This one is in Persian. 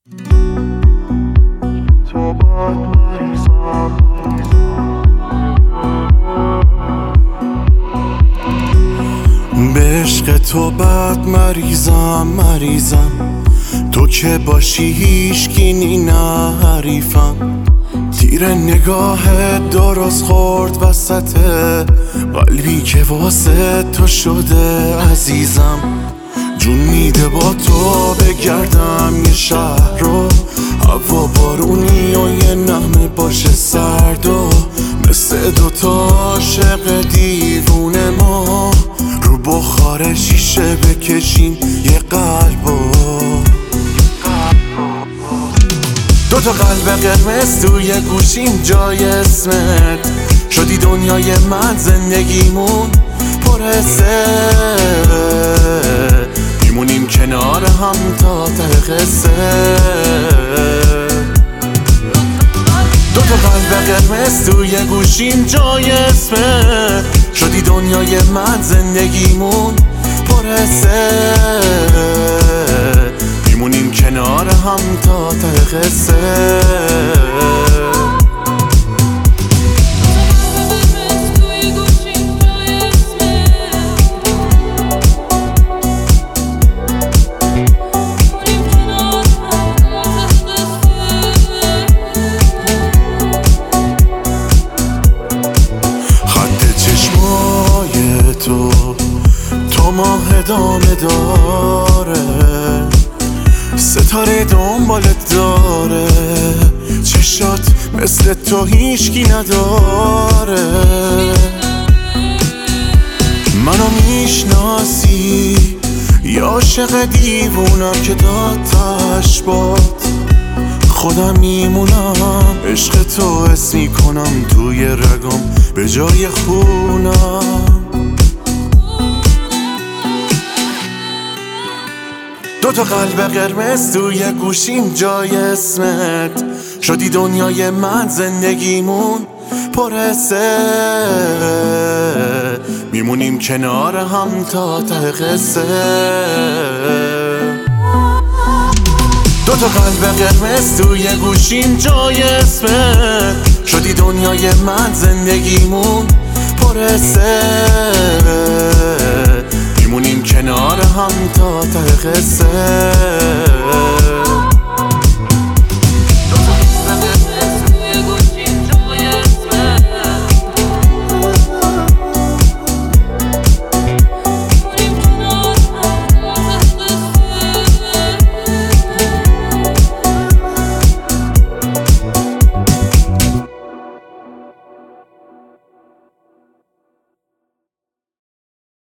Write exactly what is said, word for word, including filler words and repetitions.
تو باد مریضم به عشق تو بد مریضم مریضم تو که باشی هیچکی نی نه حریفم تیر نگاهت درست خورد وسط قلبی که واسه تو شده عزیزم جون میده با تو بگردم یه شهر رو هوا بارونی و یه نمه باشه سرد و مثل دوتا عاشق دیوونه ما رو بخار شیشه بکشیم یه قلبو دوتا قلب قرمز توی گوشیم جای اسمت شدی دنیای من زندگیمون پر حسه میمونیم کنار هم تا ته قصه دوتا قلب قرمز توی گوشیم جای اسمت شدی دنیای من زندگیمون پر حسه میمونیم کنار هم تا ته قصه خط چشمای تو تو ماه ادامه داره ستاره دنبالت داره چشات مثل تو هیچکی نداره منو میشناسی یا عاشق دیوونم که دادتش باد خودم میمونم عشق تو حس میکنم توی رگم به جای خونم دوتا قلب قرمز توی گوشیم جای اسمت شدی دنیای من زندگیمون پر حسه میمونیم کنار هم تا ته قصه دوتا قلب قرمز توی گوشیم جای اسمت شدی دنیای من زندگیمون پر حسه میمونیم کنار هم تا ته قصه